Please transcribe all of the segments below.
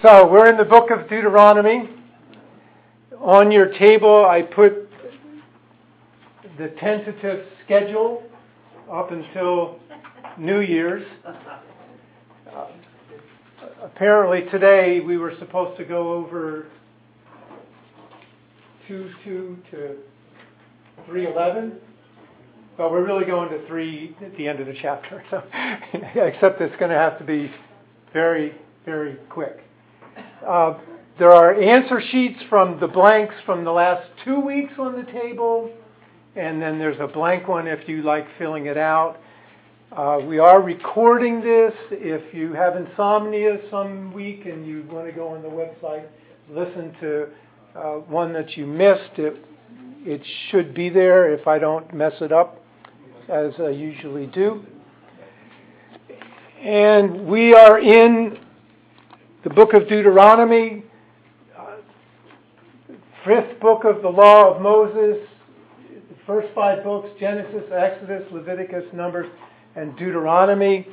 So we're in the book of Deuteronomy. On your table, I put the tentative schedule up until New Year's. Apparently today we were supposed to go over 2:2 to 3:11. But we're really going to 3 at the end of the chapter. So, except it's going to have to be very, very quick. There are answer sheets from the blanks from the last 2 weeks on the table. And then there's a blank one if you like filling it out. We are recording this. If you have insomnia some week and you want to go on the website, listen to one that you missed, it should be there if I don't mess it up, as I usually do. And we are in the book of Deuteronomy, fifth book of the law of Moses. The first 5 books, Genesis, Exodus, Leviticus, Numbers, and Deuteronomy.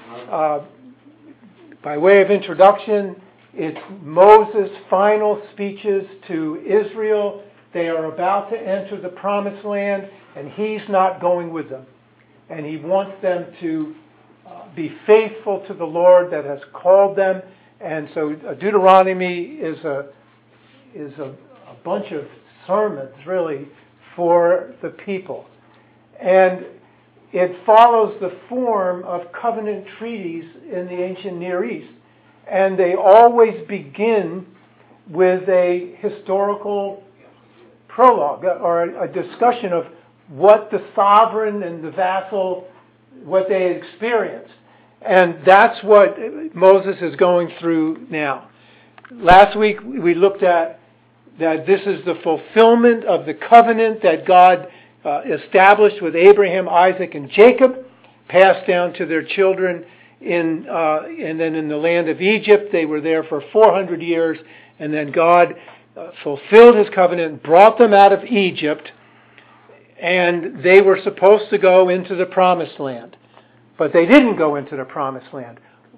By way of introduction, it's Moses' final speeches to Israel. They are about to enter the promised land, and he's not going with them. And he wants them to be faithful to the Lord that has called them. And so Deuteronomy is a bunch of sermons, really, for the people. And it follows the form of covenant treaties in the ancient Near East. And they always begin with a historical prologue or a discussion of what the sovereign and the vassal, what they had experienced. And that's what Moses is going through now. Last week we looked at that this is the fulfillment of the covenant that God established with Abraham, Isaac, and Jacob, passed down to their children and then in the land of Egypt. They were there for 400 years, and then God fulfilled his covenant, brought them out of Egypt, and they were supposed to go into the promised land. But they didn't go into the promised land.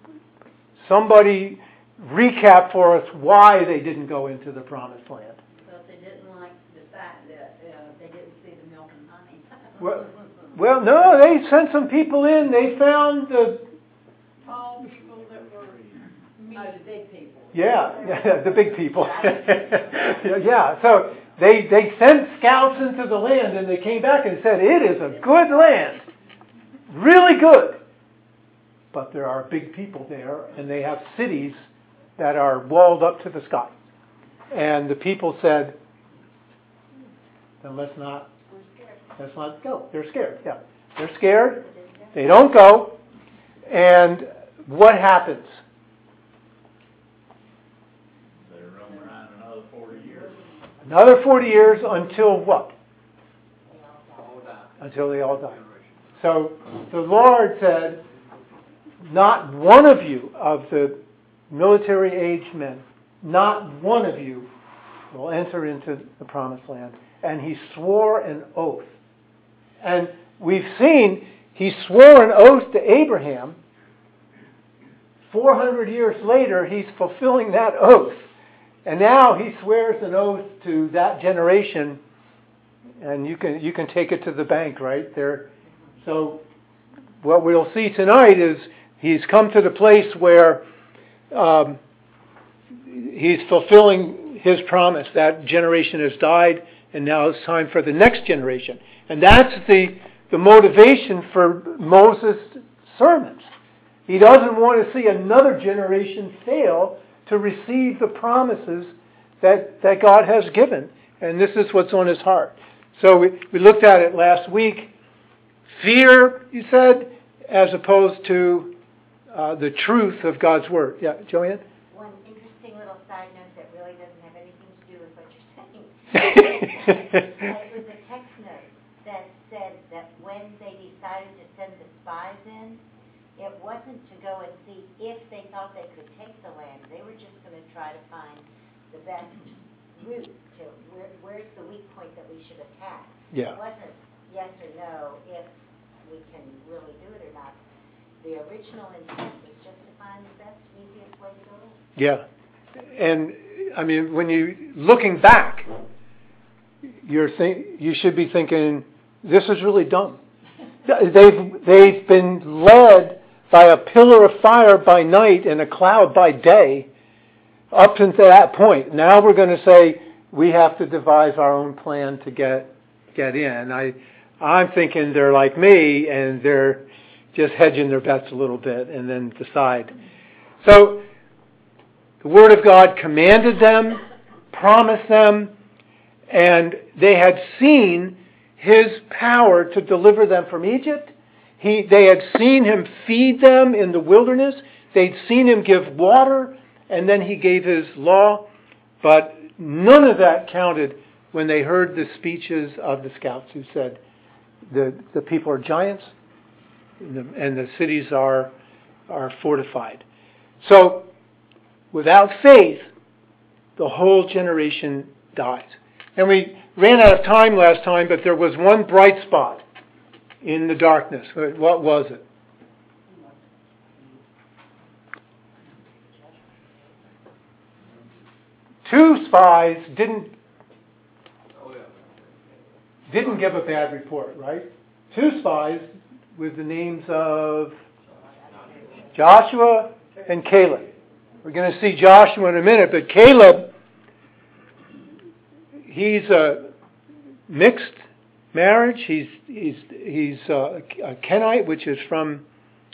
Somebody recap for us why they didn't go into the promised land. Because they didn't like the fact that they didn't see the milk and honey. Well, no, they sent some people in. They found the all people that were the big people. Yeah, the big people. Yeah, so they sent scouts into the land, and they came back and said, it is a good land. Really good. But there are big people there, and they have cities that are walled up to the sky. And the people said, then let's not go. They're scared. Yeah, they're scared. They don't go. And what happens? They roam around another 40 years. Another 40 years until what? Until they all die. So the Lord said, not one of you of the military-aged men, not one of you will enter into the promised land. And he swore an oath. And we've seen he swore an oath to Abraham. 400 years later, he's fulfilling that oath. And now he swears an oath to that generation. And you can take it to the bank right there. So what we'll see tonight is he's come to the place where he's fulfilling his promise. That generation has died, and now it's time for the next generation. And that's the motivation for Moses' sermons. He doesn't want to see another generation fail to receive the promises that God has given. And this is what's on his heart. So we looked at it last week. Fear, you said, as opposed to the truth of God's Word. Yeah, Joanne? One interesting little side note that really doesn't have anything to do with what you're saying. It was a text note that said that when they decided to send the spies in, it wasn't to go and see if they thought they could take the land. They were just going to try to find the best route to where's the weak point that we should attack. Yeah. It wasn't yes or no if we can really do it or not. The original intent was just to find the best, easiest way to go in. Yeah. And I mean, when you looking back, you should be thinking, this is really dumb. They've been led by a pillar of fire by night and a cloud by day up to that point. Now we're going to say we have to devise our own plan to get in. I'm thinking they're like me and they're just hedging their bets a little bit and then decide. So the Word of God commanded them, promised them, and they had seen His power to deliver them from Egypt. They had seen Him feed them in the wilderness. They'd seen Him give water, and then He gave His law. But none of that counted when they heard the speeches of the scouts who said, the people are giants and the cities are fortified. So, without faith, the whole generation dies. And we ran out of time last time, but there was one bright spot in the darkness. What was it? Two spies didn't give a bad report, right? Two spies with the names of Joshua and Caleb. We're going to see Joshua in a minute, but Caleb, he's a mixed marriage. He's a Kenite, which is from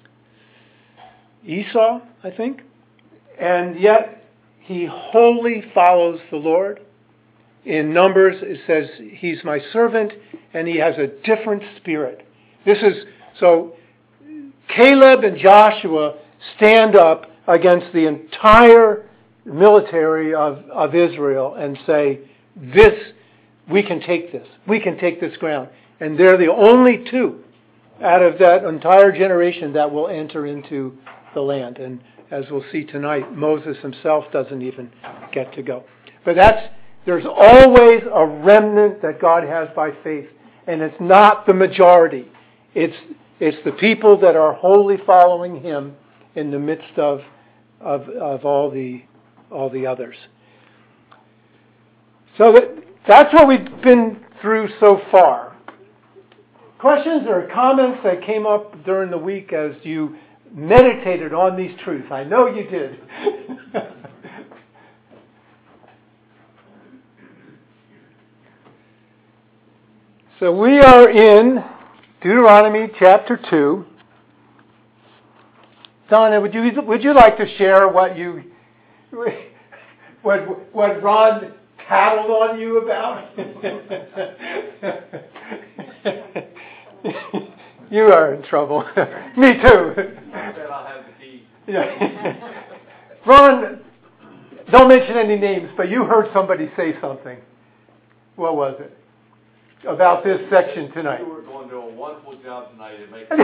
Esau, I think. And yet he wholly follows the Lord. In Numbers, it says he's my servant, and he has a different spirit. So Caleb and Joshua stand up against the entire military of Israel and say, we can take this. We can take this ground. And they're the only two out of that entire generation that will enter into the land. And as we'll see tonight, Moses himself doesn't even get to go. But there's always a remnant that God has by faith. And it's not the majority. It's the people that are wholly following Him in the midst of all the others. So that's what we've been through so far. Questions or comments that came up during the week as you meditated on these truths? I know you did. So we are in Deuteronomy chapter 2. Donna, would you like to share what Ron tattled on you about? You are in trouble. Me too. I said I'll have the key. Yeah. Ron, don't mention any names, but you heard somebody say something. What was it? About this section tonight. You were going to do a wonderful job tonight at making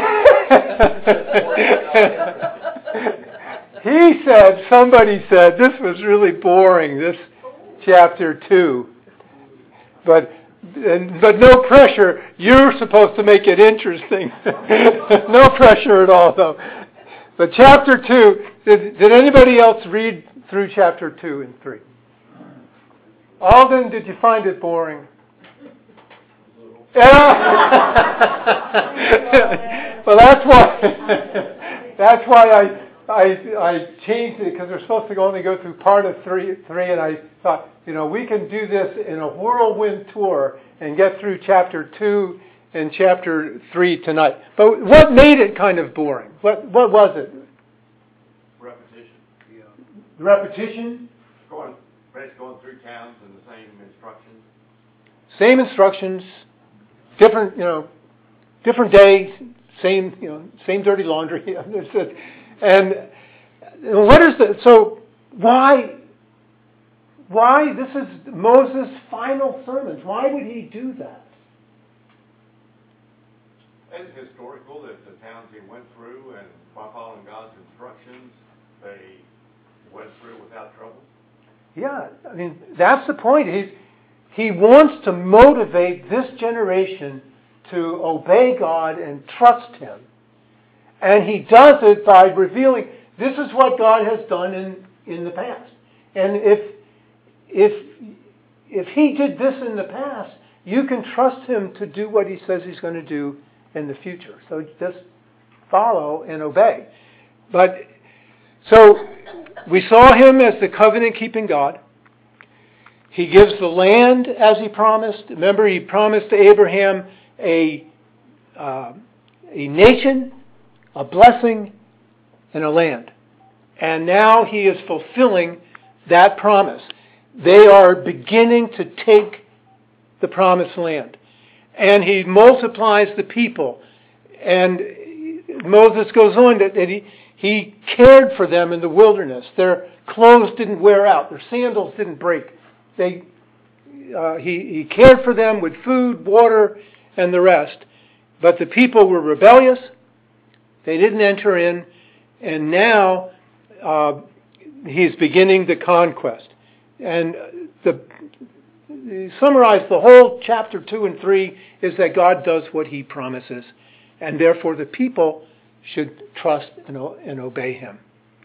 Somebody said, this was really boring, this chapter 2. But no pressure. You're supposed to make it interesting. No pressure at all, though. But chapter 2, did anybody else read through chapter 2 and 3? Alden, did you find it boring? Well, that's why I changed it, because we're supposed to only go through part of 3, and I thought, we can do this in a whirlwind tour and get through chapter 2 and chapter 3 tonight. But what made it kind of boring? What was it? repetition. Yeah. Repetition? Going through towns and the same instructions. Same instructions. Different day, same dirty laundry. And what is the, so why this is Moses' final sermons? Why would he do that? It's historical that the towns he went through, and by following God's instructions, they went through without trouble. Yeah, I mean, that's the point. He wants to motivate this generation to obey God and trust Him. And He does it by revealing, this is what God has done in the past. And if he did this in the past, you can trust him to do what he says he's going to do in the future. So just follow and obey. So we saw him as the covenant-keeping God. He gives the land as he promised. Remember, he promised to Abraham a nation, a blessing, and a land. And now he is fulfilling that promise. They are beginning to take the promised land. And he multiplies the people. And Moses goes on that he cared for them in the wilderness. Their clothes didn't wear out. Their sandals didn't break. He cared for them with food, water, and the rest. But the people were rebellious. They didn't enter in. And now he's beginning the conquest. And summarize the whole chapter 2 and 3 is that God does what he promises. And therefore the people should trust and obey him.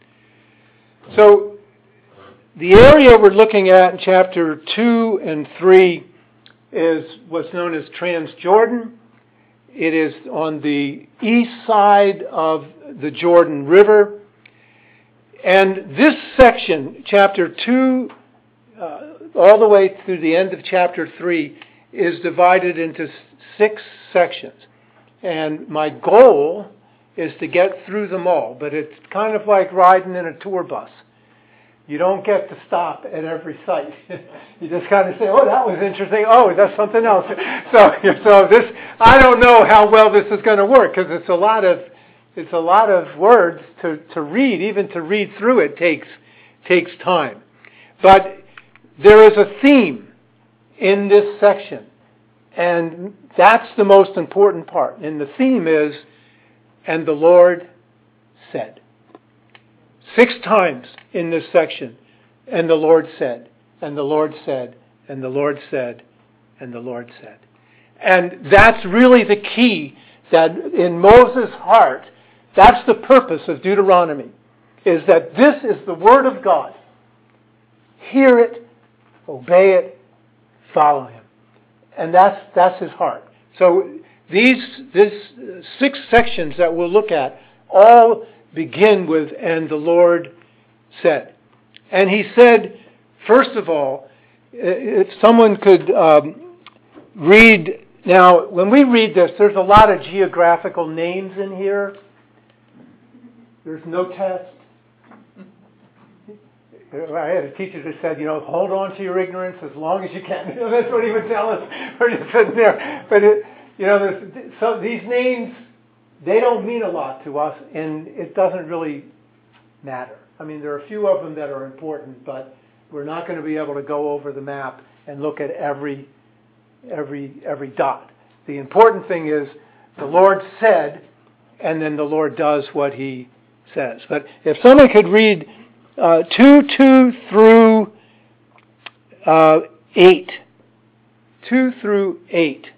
So the area we're looking at in chapter 2 and 3 is what's known as Transjordan. It is on the east side of the Jordan River. And this section, chapter 2, all the way through the end of chapter 3, is divided into 6 sections. And my goal is to get through them all. But it's kind of like riding in a tour bus. You don't get to stop at every site. You just kind of say, oh, that was interesting. Oh, that's something else. So this, I don't know how well this is going to work because it's a lot of words to read. Even to read through it takes time. But there is a theme in this section. And that's the most important part. And the theme is, and the Lord said. 6 times in this section. And the Lord said, and the Lord said, and the Lord said, and the Lord said. And that's really the key that in Moses' heart, that's the purpose of Deuteronomy, is that this is the Word of God. Hear it, obey it, follow him. And that's his heart. So these 6 sections that we'll look at all begin with, and the Lord said. And he said, first of all, if someone could read, now when we read this, there's a lot of geographical names in here. There's no test. I had a teacher that said, hold on to your ignorance as long as you can. That's what he would tell us. We're just sitting there. But these names, they don't mean a lot to us, and it doesn't really matter. I mean, there are a few of them that are important, but we're not going to be able to go over the map and look at every dot. The important thing is the Lord said, and then the Lord does what he says. But if someone could read 2 through 8. 2 through 8.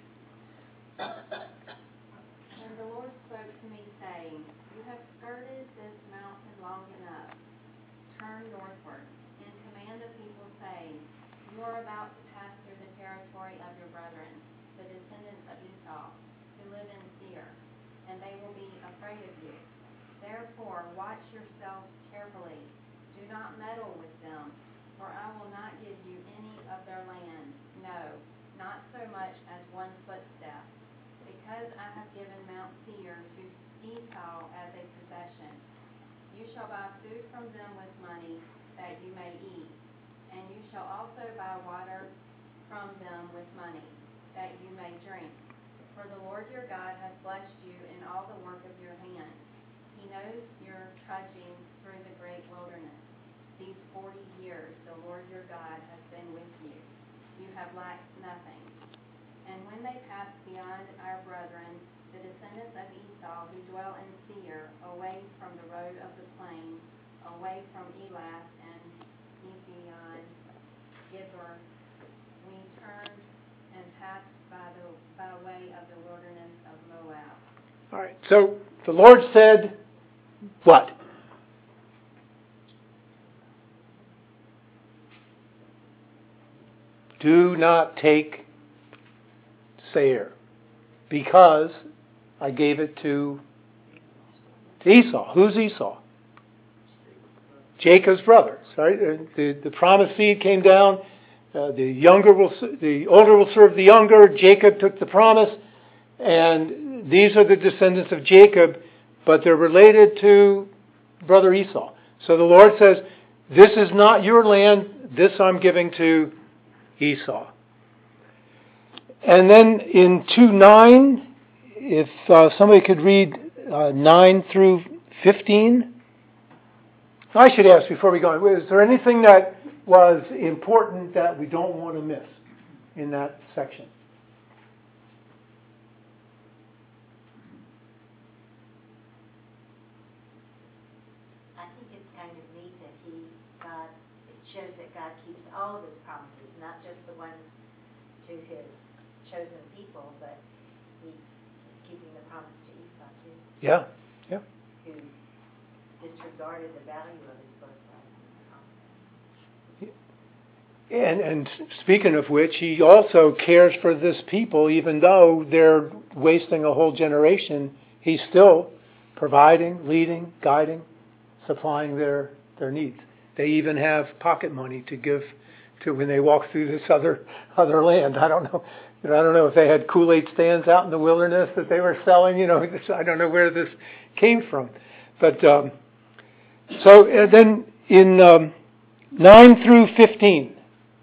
And the Lord spoke to me, saying, You have skirted this mountain long enough. Turn northward, and command the people, saying, You are about to pass through the territory of your brethren, the descendants of Esau, who live in Seir, and they will be afraid of you. Therefore, watch yourselves carefully. Do not meddle with them, for I will not give you any of their land, no, not so much as one footstep, because I have given Mount Seir to Esau as a possession. You shall buy food from them with money, that you may eat, and you shall also buy water from them with money, that you may drink. For the Lord your God has blessed you in all the work of your hands. He knows your trudging through the great wilderness. These 40 years the Lord your God has been with you. You have lacked nothing. And when they passed beyond our brethren, the descendants of Esau who dwell in Seir, away from the road of the plain, away from Elath and Ezion Gibber, we turned and passed by way of the wilderness of Moab. All right. So the Lord said, what? do not take Seir, because I gave it to Esau. Who's Esau? Jacob's brother. Right? The promised seed came down. The older will serve the younger. Jacob took the promise, and these are the descendants of Jacob, but they're related to brother Esau. So the Lord says, this is not your land, this I'm giving to Esau. And then in 2:9, if somebody could read 9 through 15. I should ask before we go on, is there anything that was important that we don't want to miss in that section? I think it's kind of neat that it shows that God keeps all of his promises, not just the ones to his chosen people, but he's keeping the promise to Esau too. Yeah. Who disregarded the value of his birthright. And speaking of which, he also cares for this people, even though they're wasting a whole generation. He's still providing, leading, guiding, supplying their needs. They even have pocket money to give to when they walk through this other land. I don't know. I don't know if they had Kool-Aid stands out in the wilderness that they were selling. I don't know where this came from. But so then in 9 through 15.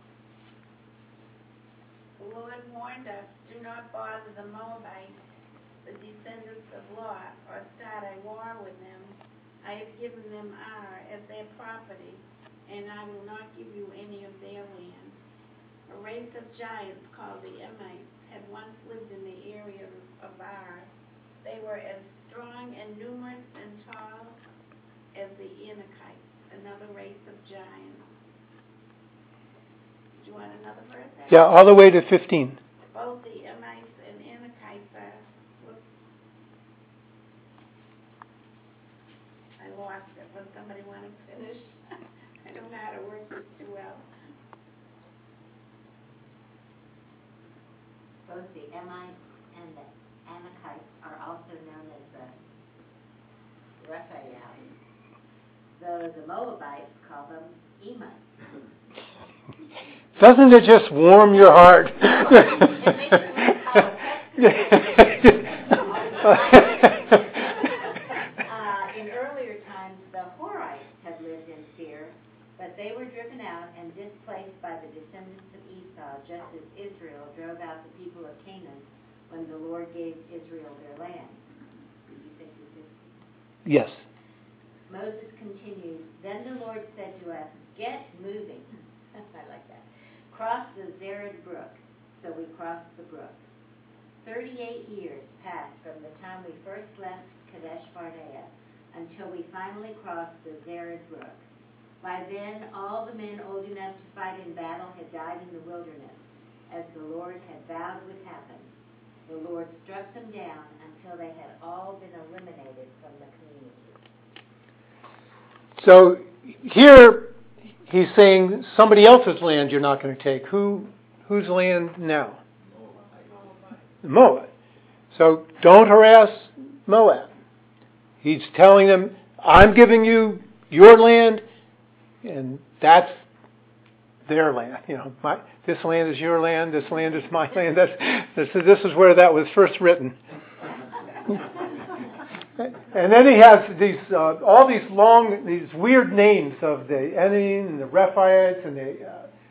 The Lord warned us, do not bother the Moabites, the descendants of Lot, or start a war with them. I have given them Ar as their property, and I will not give you any of their land. A race of giants called the Emites had once lived in the area of Ar. They were as strong and numerous and tall as the Anakites, another race of giants. Do you want another verse? Yeah, all the way to 15. Both the Emites and Anakites are... Whoops. I lost it. Would somebody want to finish? I don't know how to work this too well. Both the Emites and the Anakites are also known as the Rephaites, though the Moabites call them Emites. Doesn't it just warm your heart? It makes me recall in earlier times, the Horites had lived in Seir, but they were driven out and displaced by the descendants of Esau, just as Israel drove out the people of Canaan when the Lord gave Israel their land. You think you did? Yes. Moses continues, then the Lord said to us, get moving. I like that. Cross the Zered brook. So we crossed the brook. 38 years passed from the time we first left Kadesh Barnea until we finally crossed the Zered brook. By then, all the men old enough to fight in battle had died in the wilderness, as the Lord had vowed would happen. The Lord struck them down until they had all been eliminated from the community. So here he's saying somebody else's land you're not going to take. Whose land now? Moab. So don't harass Moab. He's telling them, I'm giving you your land, and that's their land. This land is your land. This land is my land. This is where that was first written. And then he has these all these weird names of the Enim and the Rephaites and the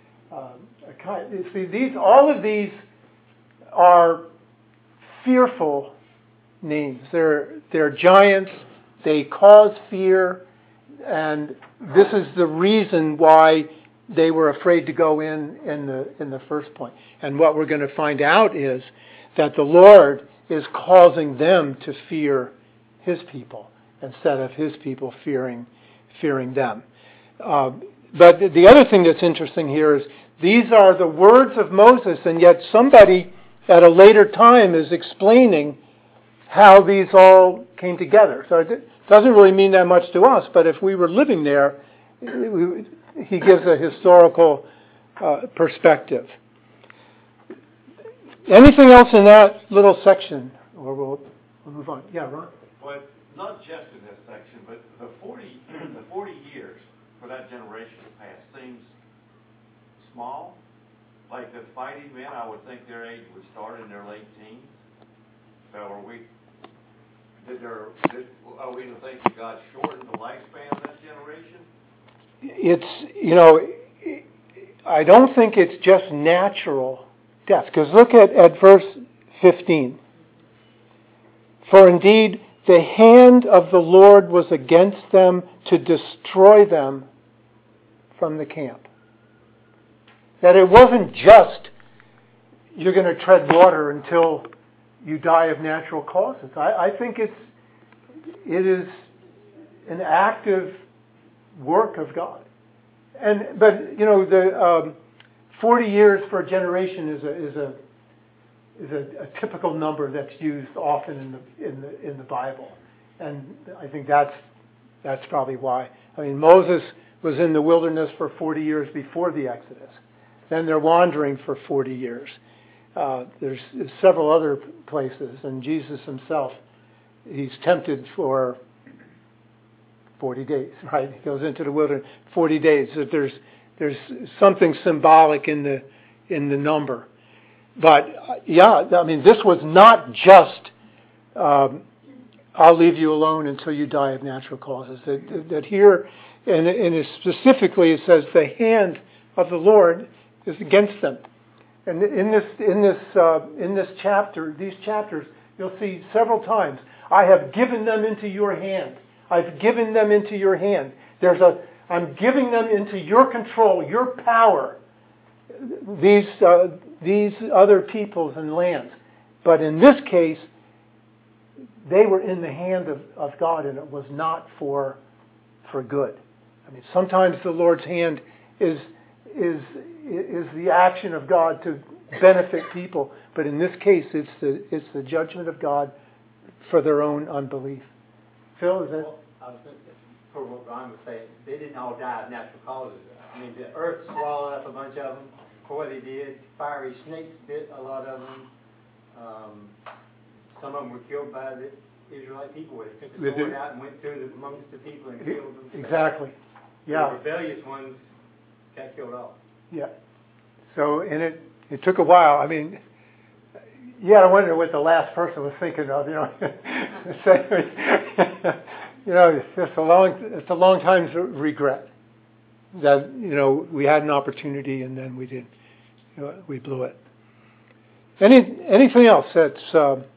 all of these are fearful names. They're giants. They cause fear, and this is the reason why they were afraid to go in the first point. And what we're going to find out is that the Lord is causing them to fear His people instead of His people fearing them. But the other thing that's interesting here is these are the words of Moses, and yet somebody at a later time is explaining how these all came together. So it doesn't really mean that much to us, but if we were living there, he gives a historical perspective. Anything else in that little section? Or we'll move on. Yeah, Ron? But not just in this section, but the 40 years for that generation to pass seems small. Like the fighting men, I would think their age would start in their late teens. So are we to think that God shortened the lifespan of that generation? It's, I don't think it's just natural death. Because look at verse 15. For indeed, the hand of the Lord was against them to destroy them from the camp. That it wasn't just you're going to tread water until you die of natural causes. I think it is an active work of God. But the 40 years for a generation is a typical number that's used often in the Bible, and I think that's probably why. I mean, Moses was in the wilderness for 40 years before the Exodus. Then they're wandering for 40 years. There's several other places, and Jesus himself, he's tempted for 40 days, right? He goes into the wilderness 40 days. So there's something symbolic in the number. But I mean, this was not just I'll leave you alone until you die of natural causes. That here, and specifically, it says the hand of the Lord is against them. And in this chapter, these chapters, you'll see several times, I have given them into your hand. I've given them into your hand. I'm giving them into your control, your power. These other peoples and lands. But in this case, they were in the hand of God, and it was not for good. I mean, sometimes the Lord's hand is the action of God to benefit people, but in this case, it's the judgment of God for their own unbelief. Phil, is that? Well, I was thinking, for what Ron was saying, they didn't all die of natural causes. I mean, the earth swallowed up a bunch of them. Before they did, fiery snakes bit a lot of them. Some of them were killed by the Israelite people, where they took a sword out and went through amongst the people and killed them. Exactly. Yeah. The rebellious ones got killed off. Yeah. So, and it took a while. I mean, you got to wonder what the last person was thinking of. It's a long time's regret that we had an opportunity and then we didn't. We blew it. Anything else that's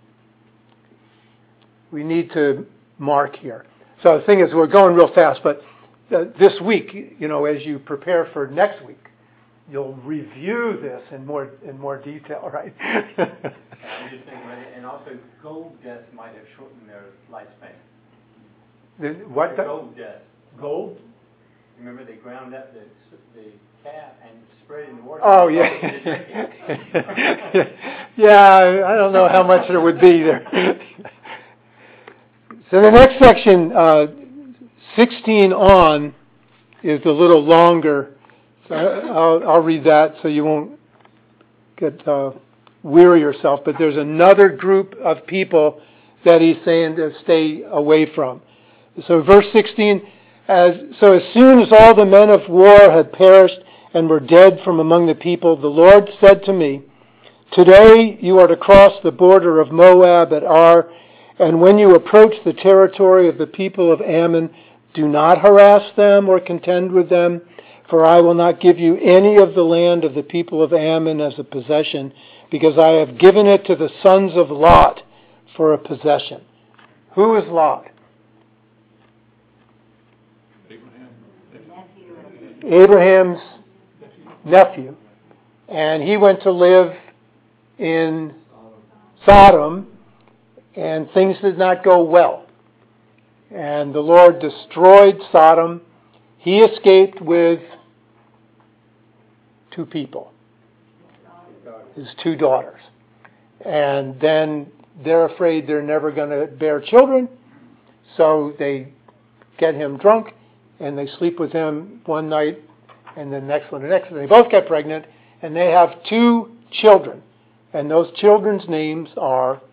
we need to mark here? So the thing is, we're going real fast, but this week, as you prepare for next week, you'll review this in more detail, right? I'm just thinking about it, and also gold dust might have shortened their lifespan. What? Gold dust. Gold? Remember, they ground up the calf and spread it in the water. Oh, yeah. Yeah, I don't know how much there would be there. So the next section, 16 on, is a little longer. So I'll read that so you won't get weary yourself. But there's another group of people that he's saying to stay away from. So verse 16, as soon as all the men of war had perished and were dead from among the people, the Lord said to me, today you are to cross the border of Moab at Ar, and when you approach the territory of the people of Ammon, do not harass them or contend with them, for I will not give you any of the land of the people of Ammon as a possession, because I have given it to the sons of Lot for a possession. Who is Lot? Abraham's nephew. And he went to live in Sodom, and things did not go well. And the Lord destroyed Sodom. He escaped with 2 people, his 2 daughters. And then they're afraid they're never going to bear children, so they get him drunk, and they sleep with him one night, and the next one, the next one. They both get pregnant, and they have 2 children. And those children's names are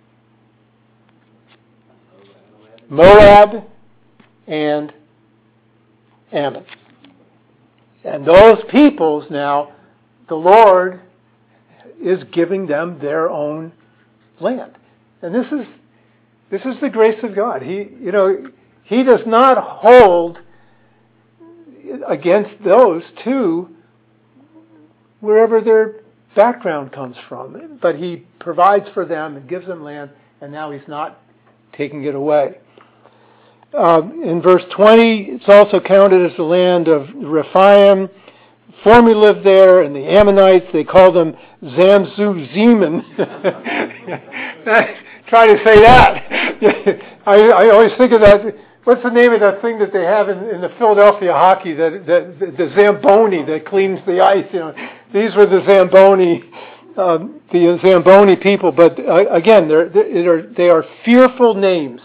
Moab and Ammon. And those peoples now, the Lord is giving them their own land. And this is the grace of God. He does not hold against those two wherever their background comes from. But He provides for them and gives them land, and now He's not taking it away. In verse 20, it's also counted as the land of Rephaim. Formerly lived there, and the Ammonites, they call them Zamzuziman. Try to say that. I always think of that. What's the name of that thing that they have in the Philadelphia hockey? The Zamboni that cleans the ice. These were the Zamboni people. But again, they are fearful names.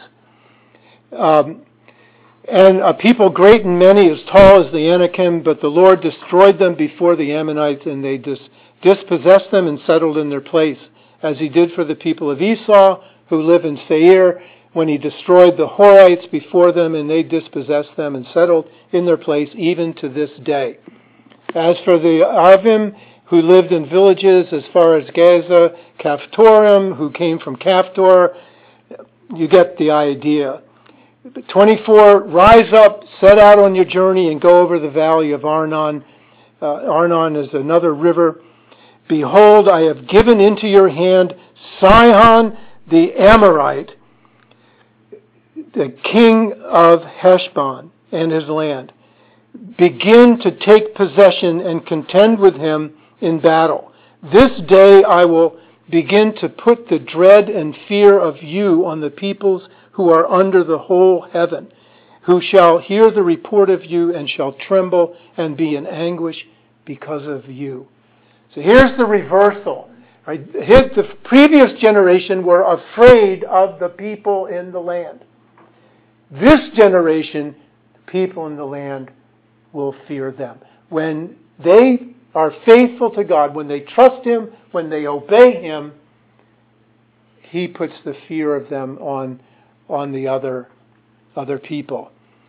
And a people great and many, as tall as the Anakim, but the Lord destroyed them before the Ammonites, and they dispossessed them and settled in their place, as He did for the people of Esau, who live in Seir, when He destroyed the Horites before them, and they dispossessed them and settled in their place, even to this day. As for the Arvim, who lived in villages as far as Gaza, Caphtorim, who came from Caphtor, you get the idea. 24, rise up, set out on your journey, and go over the valley of Arnon. Arnon is another river. Behold, I have given into your hand Sihon the Amorite, the king of Heshbon, and his land. Begin to take possession and contend with him in battle. This day I will begin to put the dread and fear of you on the peoples who are under the whole heaven, who shall hear the report of you and shall tremble and be in anguish because of you. So here's the reversal. Right? The previous generation were afraid of the people in the land. This generation, the people in the land will fear them. When they are faithful to God, when they trust Him, when they obey Him, He puts the fear of them on the other people.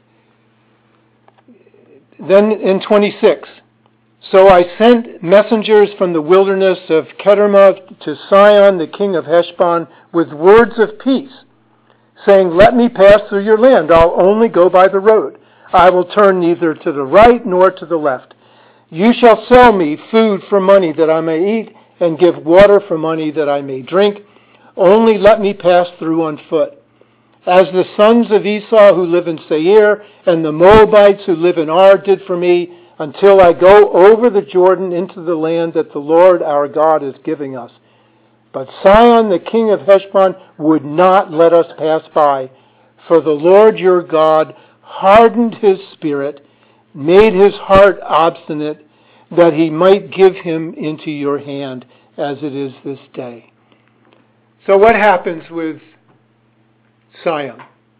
Then in 26, so I sent messengers from the wilderness of Kedemoth to Sihon, the king of Heshbon, with words of peace, saying, let me pass through your land. I'll only go by the road. I will turn neither to the right nor to the left. You shall sell me food for money that I may eat, and give water for money that I may drink. Only let me pass through on foot. As the sons of Esau who live in Seir and the Moabites who live in Ar did for me, until I go over the Jordan into the land that the Lord our God is giving us. But Sihon, the king of Heshbon, would not let us pass by, for the Lord your God hardened his spirit, made his heart obstinate, that He might give him into your hand, as it is this day. So what happens with Sihon?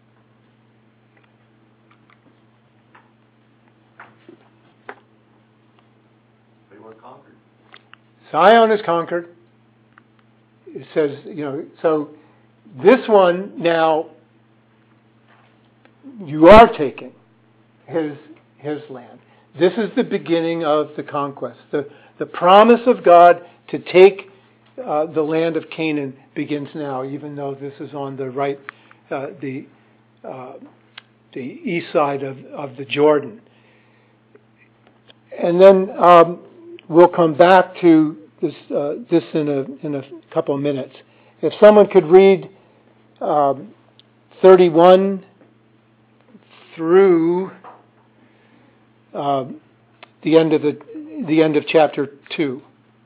They were conquered. Sihon is conquered. It says, so this one now, you are taking his land. This is the beginning of the conquest. The promise of God to take the land of Canaan begins now, even though this is on the right, the east side of the Jordan. And then we'll come back to this in a couple of minutes. If someone could read 31 through the end of chapter 2.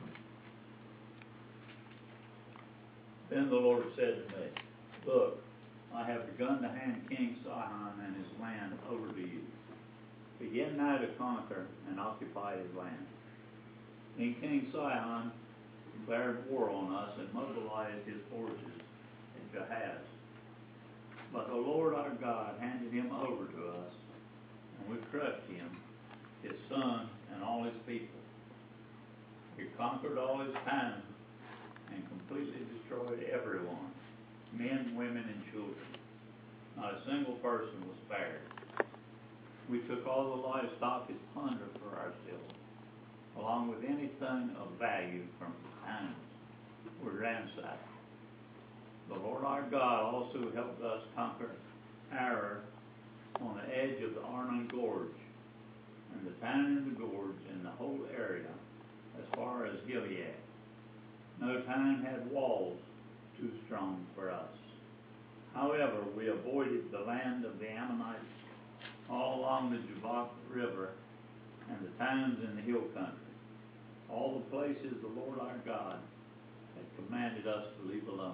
Then the Lord said to me, look, I have begun to hand King Sihon and his land over to you. Begin now to conquer and occupy his land. Then King Sihon declared war on us and mobilized his forces in Jahaz. But the Lord our God handed him over to us, and we crushed him, his son, and all his people. He conquered all his towns and completely destroyed everyone, men, women, and children. Not a single person was spared. We took all the livestock as plunder for ourselves, along with anything of value from the towns were ransacked. The Lord our God also helped us conquer Arar on the edge of the Arnon Gorge, and the town in the gorge and the whole area as far as Gilead. No town had walls too strong for us. However, we avoided the land of the Ammonites all along the Jabbok River and the towns in the hill country, all the places the Lord our God had commanded us to leave alone.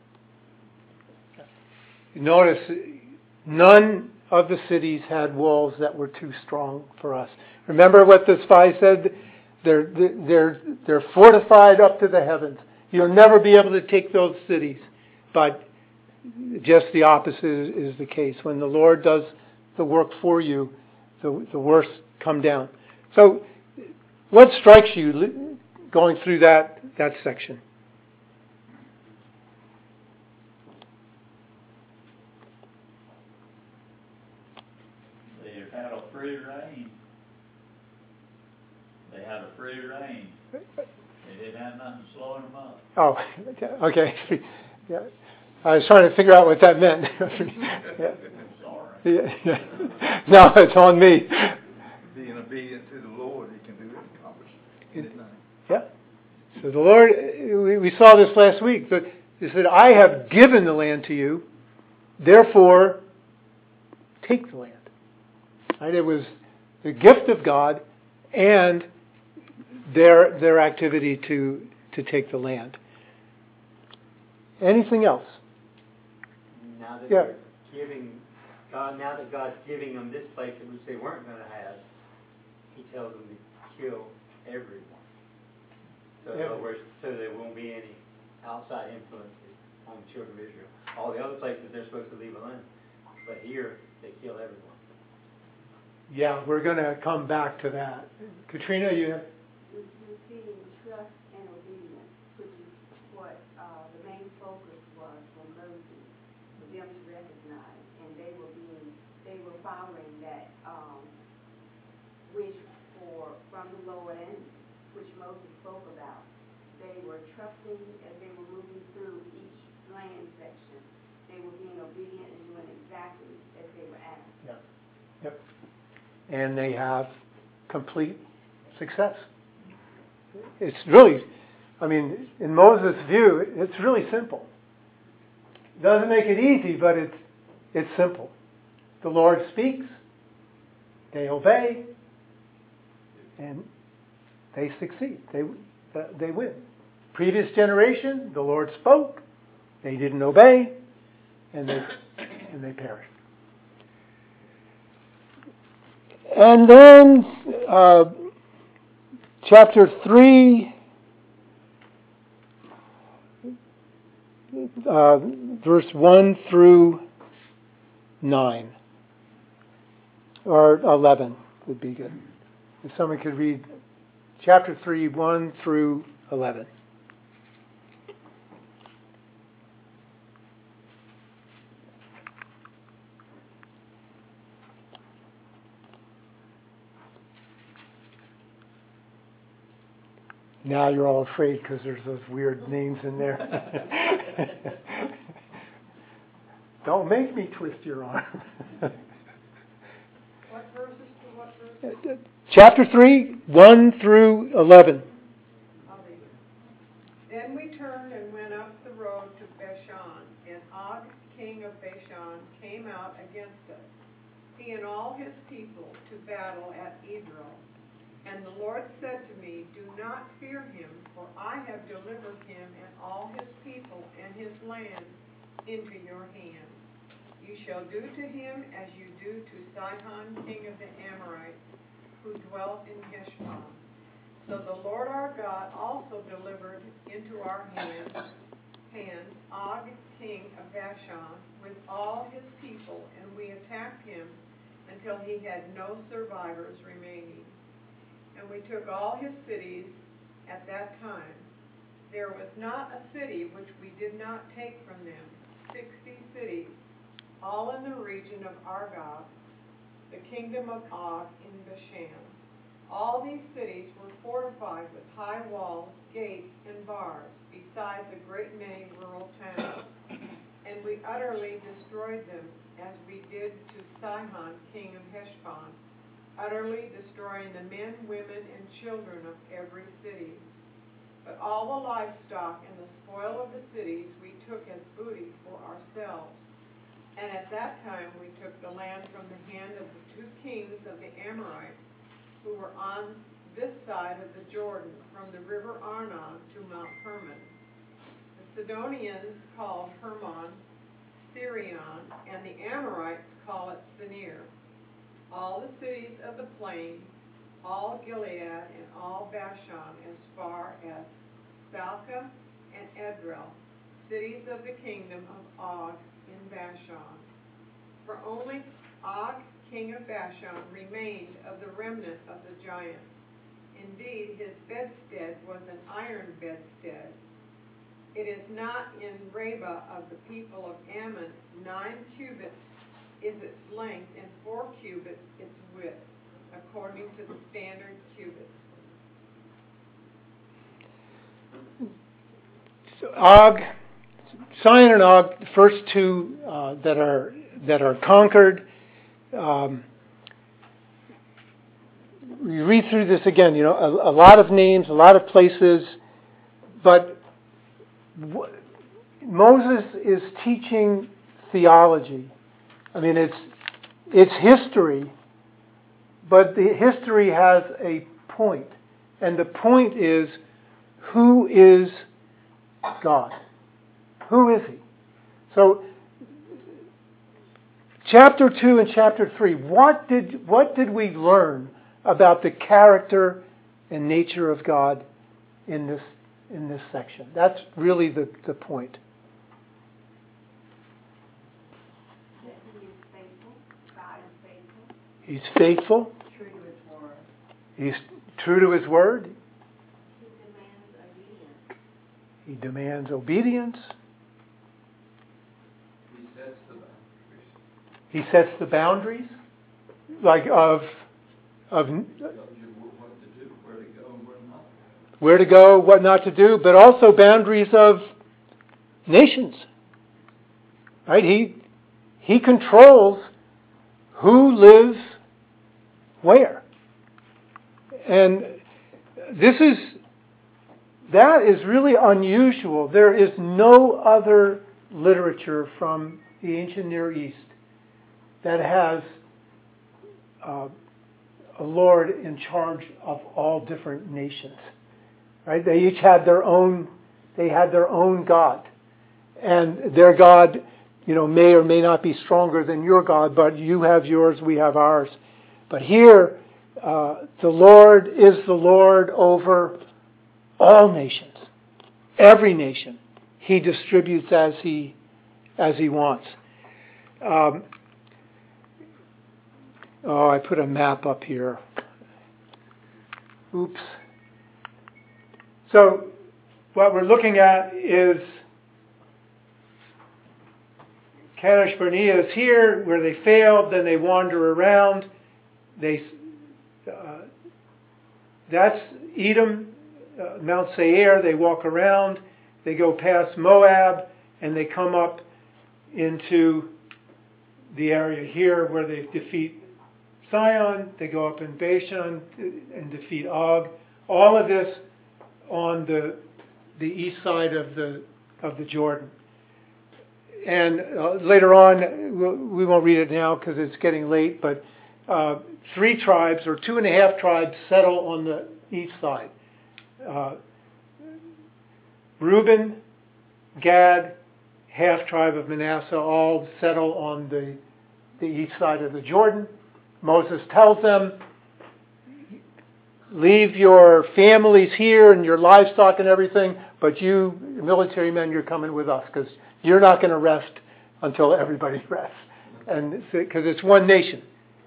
Notice, none of the cities had walls that were too strong for us. Remember what the spy said? They're fortified up to the heavens. You'll never be able to take those cities. But just the opposite is the case. When the Lord does the work for you, the worst come down. So what strikes you going through that section? They had a free reign. They had a free reign. They didn't have nothing slowing them up. Oh, okay. Yeah. I was trying to figure out what that meant. Yeah. I'm sorry. Yeah. No, it's on me. Being obedient to the Lord, He can do it, accomplish anything. Yeah. So the Lord, we saw this last week. He said, I have given the land to you, therefore take the land. Right? It was the gift of God and their activity to take the land. Anything else? Now that Yeah. they're giving God, now that God's giving them this place which they weren't going to have, He tells them to kill everyone. So in other words, so there won't be any outside influences on the children of Israel. All the other places they're supposed to leave alone, but here they kill everyone. Yeah, we're going to come back to that. Katrina, you have... We're seeing trust and obedience, which is what the main focus was for Moses, for them to recognize, and they were following that wish from the Lord, and which Moses spoke about. They were trusting as they were moving through each land section. They were being obedient and doing exactly as they were asked. Yeah. Yep. And they have complete success. It's really, in Moses' view, it's really simple. It doesn't make it easy, but it's simple. The Lord speaks, they obey, and they succeed. They win. Previous generation, the Lord spoke, they didn't obey, and they perished. And then chapter 3, verse 1 through 9, or 11 would be good. If someone could read chapter 3, 1 through 11. Now you're all afraid because there's those weird names in there. Don't make me twist your arm. What verses to what verses? Chapter 3, 1 through 11. Then we turned and went up the road to Bashan, and Og, king of Bashan, came out against us, he and all his people, to battle at Edrei. And the Lord said to me, do not fear him, for I have delivered him and all his people and his land into your hand. You shall do to him as you do to Sihon, king of the Amorites, who dwelt in Heshbon. So the Lord our God also delivered into our hands Og, king of Bashan, with all his people, and we attacked him until he had no survivors remaining. And we took all his cities at that time. There was not a city which we did not take from them, 60 cities, all in the region of Argob, the kingdom of Og in Bashan. All these cities were fortified with high walls, gates, and bars, besides a great many rural towns. And we utterly destroyed them, as we did to Sihon, king of Heshbon, utterly destroying the men, women, and children of every city. But all the livestock and the spoil of the cities we took as booty for ourselves. And at that time we took the land from the hand of the 2 kings of the Amorites, who were on this side of the Jordan, from the river Arnon to Mount Hermon. The Sidonians called Hermon Sirion, and the Amorites call it Senir. All the cities of the plain, all Gilead, and all Bashan, as far as Salcah and Edrei, cities of the kingdom of Og in Bashan. For only Og, king of Bashan, remained of the remnant of the giants. Indeed, his bedstead was an iron bedstead. It is not in Rabbah of the people of Ammon. 9 cubits is its length, and 4 cubits its width, according to the standard cubits. So Og, Sihon and Og, the first two that are conquered. We read through this again, a lot of names, a lot of places, but Moses is teaching theology. I mean, it's history, but the history has a point, and the point is, who is God? Who is He? So, chapter 2 and chapter 3, what did we learn about the character and nature of God in this section? That's really the point. That He is faithful. God is faithful. He's faithful. True to His word. He's true to His word. He demands obedience. He demands obedience. He sets the boundaries. He sets the boundaries, like of Tells you what to do, where to go, and where not. where to go, what not to do, but also boundaries of nations. Right? He controls who lives where. And that is really unusual. There is no other literature from the ancient Near East that has a Lord in charge of all different nations. Right? They each had their own God. And their God, may or may not be stronger than your God, but you have yours, we have ours. But here, the Lord is the Lord over all nations. Every nation. He distributes as he wants. I put a map up here. Oops. So, what we're looking at is Kadesh Barnea is here, where they failed, then they wander around. That's Edom, Mount Seir. They walk around. They go past Moab, and they come up into the area here where they defeat Sihon. They go up in Bashan and defeat Og. All of this on the east side of the Jordan. And later on, we won't read it now because it's getting late, but 3 tribes or 2.5 tribes settle on the east side. Reuben, Gad, half tribe of Manasseh all settle on the east side of the Jordan. Moses tells them, leave your families here and your livestock and everything, but you military men, you're coming with us because you're not going to rest until everybody rests. And because it's one nation.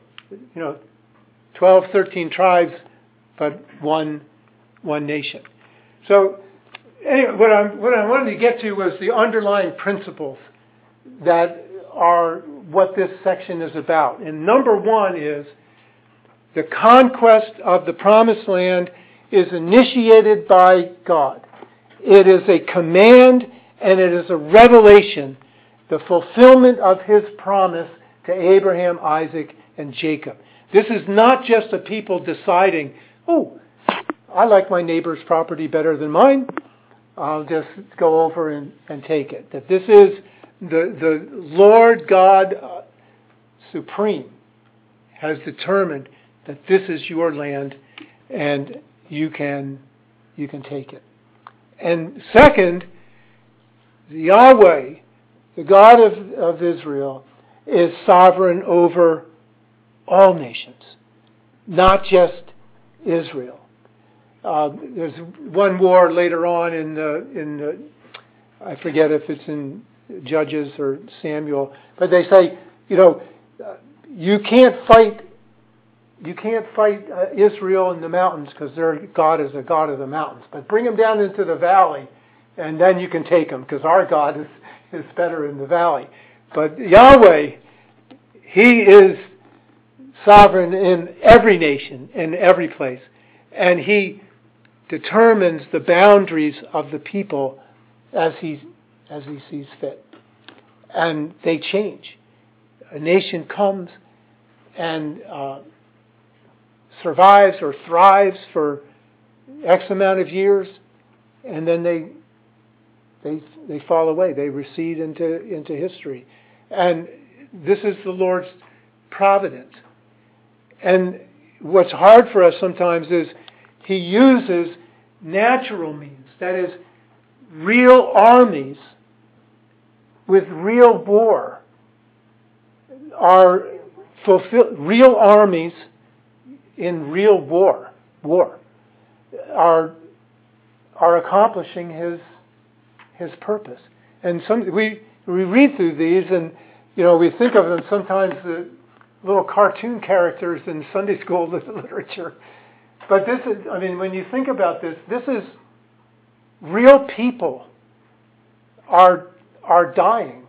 12, 13 tribes, but one nation. So, anyway, what I wanted to get to was the underlying principles that are what this section is about. And number one is the conquest of the promised land is initiated by God. It is a command and it is a revelation, the fulfillment of His promise to Abraham, Isaac, and Jacob. This is not just a people deciding, oh, I like my neighbor's property better than mine. I'll just go over and take it. That this is the Lord God Supreme has determined that this is your land and you can take it. And second, Yahweh, the God of Israel, is sovereign over all nations, not just Israel. There's one war later on in the I forget if it's in Judges or Samuel, but they say, you can't fight Israel in the mountains because their God is a God of the mountains, but bring them down into the valley, and then you can take them because our God is better in the valley. But Yahweh, He is sovereign in every nation, in every place, and He determines the boundaries of the people as He sees fit. And they change. A nation comes and survives or thrives for X amount of years, and then they fall away. They recede into history. And this is the Lord's providence. And what's hard for us sometimes is He uses natural means, that is, real armies with real war are fulfilled. Real armies in real war are accomplishing His purpose. And we read through these, and we think of them sometimes the little cartoon characters in Sunday school literature. But this is, when you think about this is real people are dying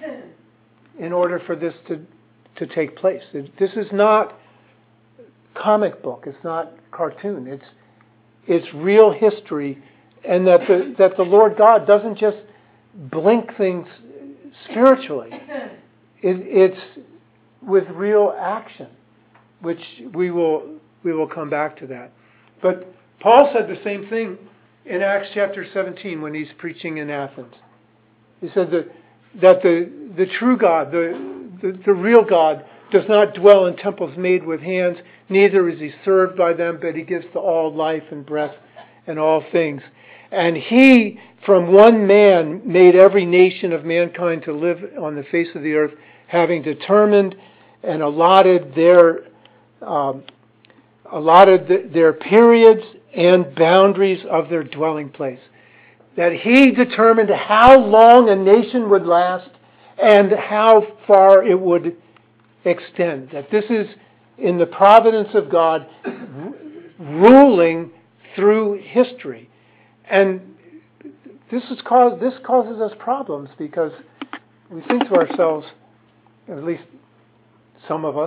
in order for this to take place. This is not comic book. It's not cartoon. It's real history, and that the Lord God doesn't just blink things spiritually. It's with real action, which we will come back to that. But Paul said the same thing in Acts chapter 17 when he's preaching in Athens. He said that the true God, the real God, does not dwell in temples made with hands, neither is He served by them, but He gives to all life and breath and all things. And He, from one man, made every nation of mankind to live on the face of the earth, having determined and allotted their periods and boundaries of their dwelling place. That He determined how long a nation would last and how far it would extend. That this is in the providence of God ruling through history. And this causes us problems because we think to ourselves, at least some of us,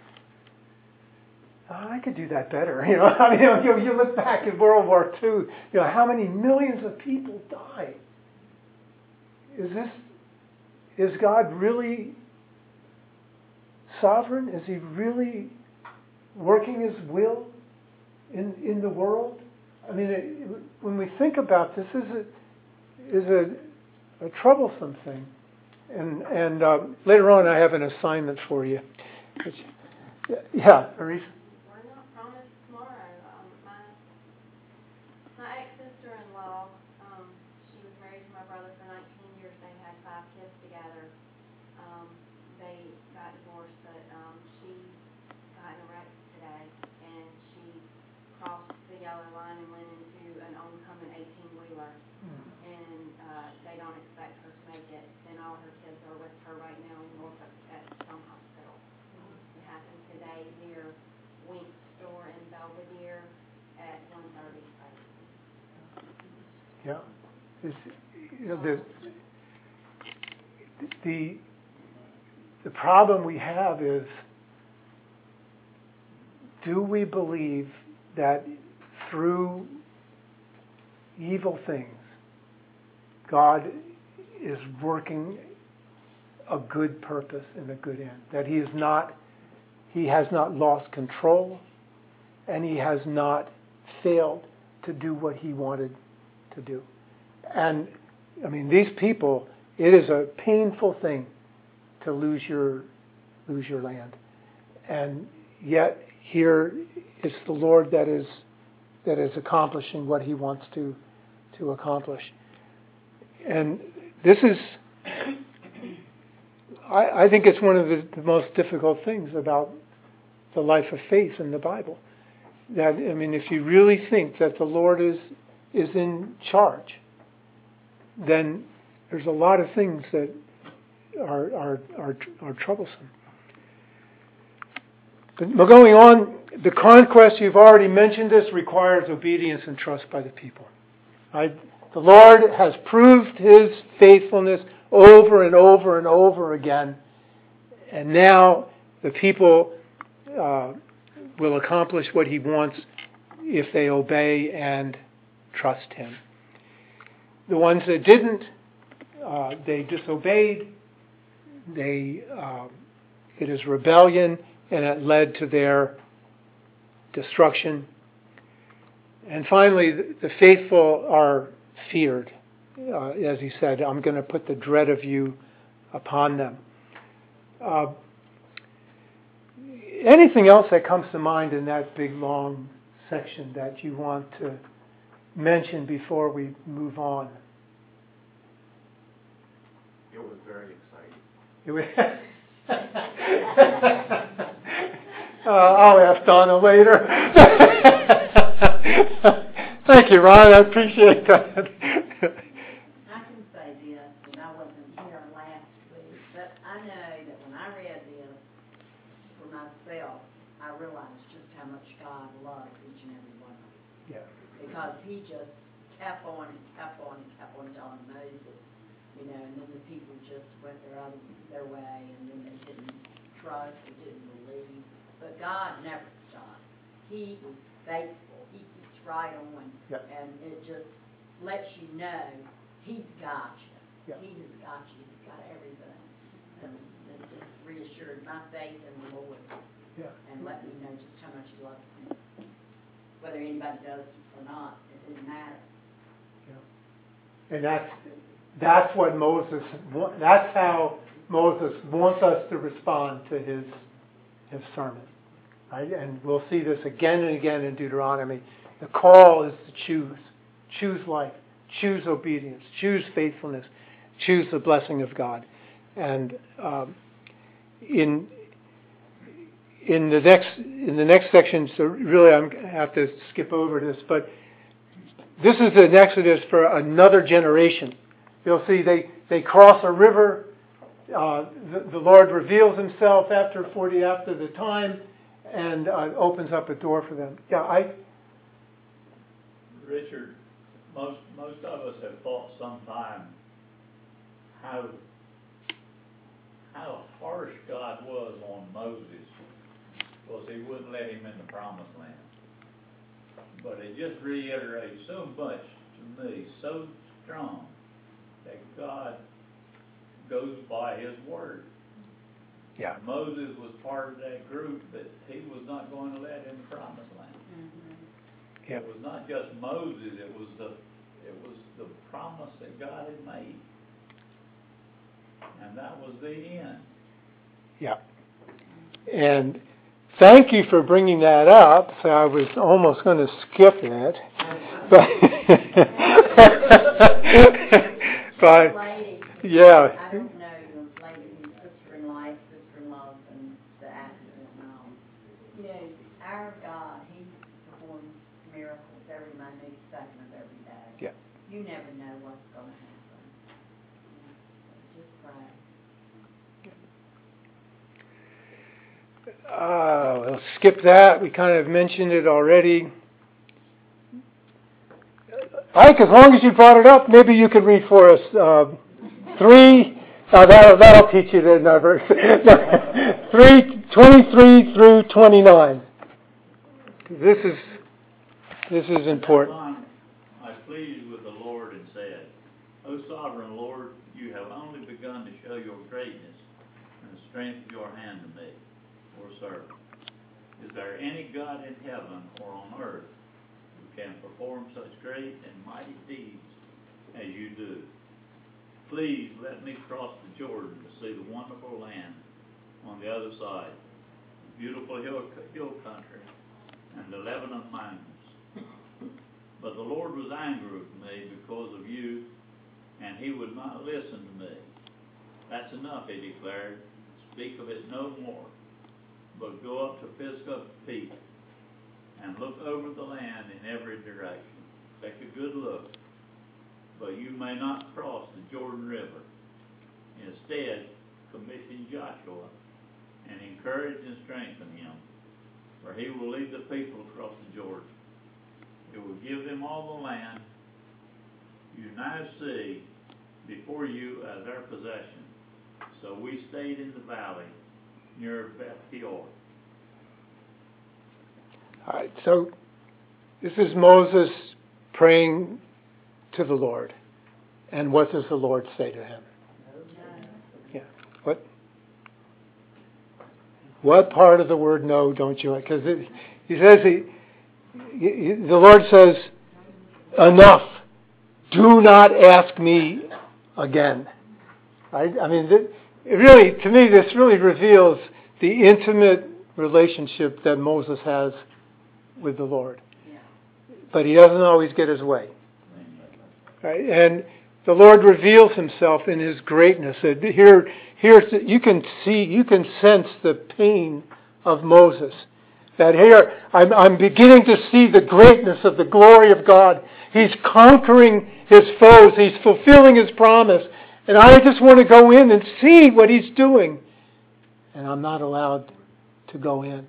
I could do that better. You look back at World War II. How many millions of people died? Is God really sovereign? Is He really working His will in the world? When we think about this, is a troublesome thing. And later on, I have an assignment for you. Yeah, Maurice? We're not promised tomorrow. My ex-sister-in-law, she was married to my brother for 19 years. They had 5 kids together. They got divorced, but she got in a wreck today, and she crossed the yellow line and went into an oncoming 18-wheeler. And they don't expect her to make it. And all her kids are with her right now in Norfolk at some hospital. It happened today near Wink's store in Belvedere at 1:30. Yeah. the problem we have is, do we believe that through evil things, God is working a good purpose and a good end? That He has not lost control, and He has not failed to do what He wanted to do. And I mean, these people, it is a painful thing to lose your land, and yet here it's the Lord that is accomplishing what He wants to accomplish. And this is, I think it's one of the most difficult things about the life of faith in the Bible. That, I mean, if you really think that the Lord is in charge, then there's a lot of things that are troublesome. But going on, the conquest, you've already mentioned this, requires obedience and trust by the people. Right? The Lord has proved His faithfulness over and over and over again, and now the people will accomplish what He wants if they obey and trust Him. The ones that didn't, they disobeyed. It is rebellion, and it led to their destruction. And finally, the faithful are feared. As He said, I'm going to put the dread of you upon them. Anything else that comes to mind in that big, long section that you want to mention before we move on? It was very exciting. I'll ask Donna later. Thank you, Ron. I appreciate that. I can say this, and I wasn't here last week, but I know that when I read this for myself, I realized just how much God loves each and every one of us. Yeah. Because He just kept on and kept on and kept on telling Moses, and then the people just went their way, and then they didn't trust, they didn't believe. But God never stopped. He is faithful. He keeps right on, and it just lets you know He's got you. Yeah. He has got you. He's got everything. And it just reassured my faith in the Lord, and let me know just how much He loves me. Whether anybody does or not, it didn't matter. Yeah. And that's what Moses. That's how Moses wants us to respond to his sermon. Right? And we'll see this again and again in Deuteronomy. The call is to choose. Choose life. Choose obedience. Choose faithfulness. Choose the blessing of God. And in the next section, so really I'm going to have to skip over this, but this is an Exodus for another generation. You'll see they cross a river. The Lord reveals Himself after the time, and opens up a door for them. Richard, most of us have thought sometime how harsh God was on Moses, because He wouldn't let him in the Promised Land. But it just reiterates so much to me, so strong, that God goes by His word. Yeah. Moses was part of that group, but he was not going to let in the Promised Land. Mm-hmm. Yeah. It was not just Moses; it was the promise that God had made, and that was the end. Yeah. And thank you for bringing that up. So I was almost going to skip it, but yeah. I don't know your lady, your sister-in-laws, and the accident and all. Our God, He performs miracles every minute second of every day. Yeah. You never know what's going to happen. Just pray. We'll skip that. We kind of mentioned it already. Ike, as long as you brought it up, maybe you could read for us 3. That'll teach you the numbers. 3:23 through 29. This is important. I pleaded with the Lord and said, O sovereign Lord, you have only begun to show your greatness and the strength of your hand to me, your servant. Is there any God in heaven or on earth who can perform such great and mighty deeds as you do? Please let me cross the Jordan to see the wonderful land on the other side, the beautiful hill country, and the Lebanon mountains. But the Lord was angry with me because of you, and he would not listen to me. That's enough, he declared. Speak of it no more, but go up to Pisgah Peak and look over the land in every direction. Take a good look, but you may not cross the Jordan River. Instead, commission Joshua and encourage and strengthen him, for he will lead the people across the Jordan. He will give them all the land you now see before you as their possession. So we stayed in the valley near Beth Peor. All right, so this is Moses praying to the Lord. And what does the Lord say to him? Yeah. What part of the word no don't you like? Because he says, the Lord says, enough. Do not ask me again. Right? I mean, to me, this really reveals the intimate relationship that Moses has with the Lord. Yeah. But he doesn't always get his way. Right? And the Lord reveals himself in his greatness. Here you can see, you can sense the pain of Moses. That here, I'm beginning to see the greatness of the glory of God. He's conquering his foes. He's fulfilling his promise. And I just want to go in and see what he's doing. And I'm not allowed to go in.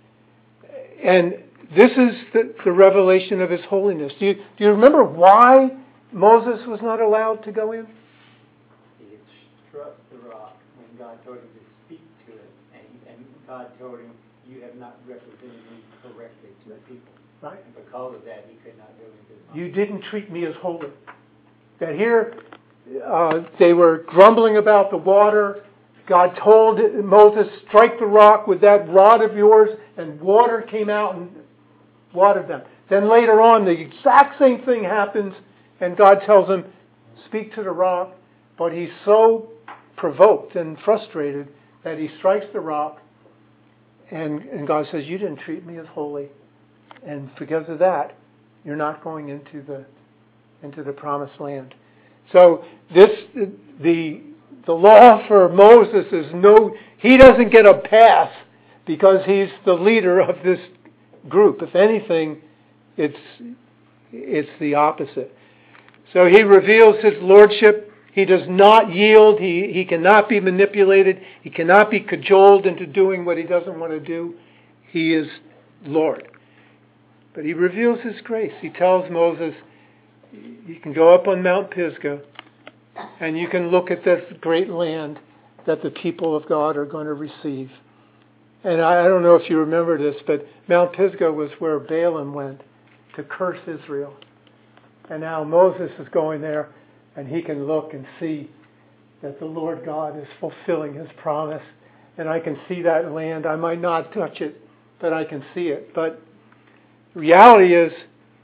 And this is the revelation of his holiness. Do you remember why Moses was not allowed to go in? He had struck the rock when God told him to speak to it. And God told him, you have not represented me correctly to the people. Right. And because of that, he could not go into the You didn't treat me as holy. That here, they were grumbling about the water. God told Moses, strike the rock with that rod of yours, and water came out and watered them. Then later on, the exact same thing happens, and God tells him, speak to the rock. But he's so provoked and frustrated that he strikes the rock, and God says, you didn't treat me as holy. And because of that, you're not going into the promised land. So the law for Moses is he doesn't get a pass because he's the leader of this group. If anything, it's the opposite. So he reveals his lordship. He does not yield. He cannot be manipulated. He cannot be cajoled into doing what he doesn't want to do. He is Lord. But he reveals his grace. He tells Moses, you can go up on Mount Pisgah and you can look at this great land that the people of God are going to receive. And I don't know if you remember this, but Mount Pisgah was where Balaam went to curse Israel. And now Moses is going there, and he can look and see that the Lord God is fulfilling his promise. And I can see that land. I might not touch it, but I can see it. But the reality is,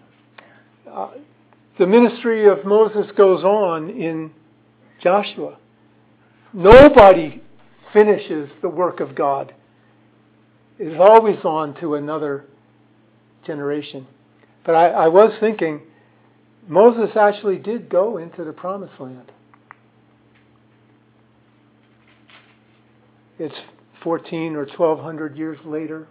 the ministry of Moses goes on in Joshua. Nobody finishes the work of God. It is always on to another generation. But I was thinking, Moses actually did go into the promised land. It's 14 or 1200 years later.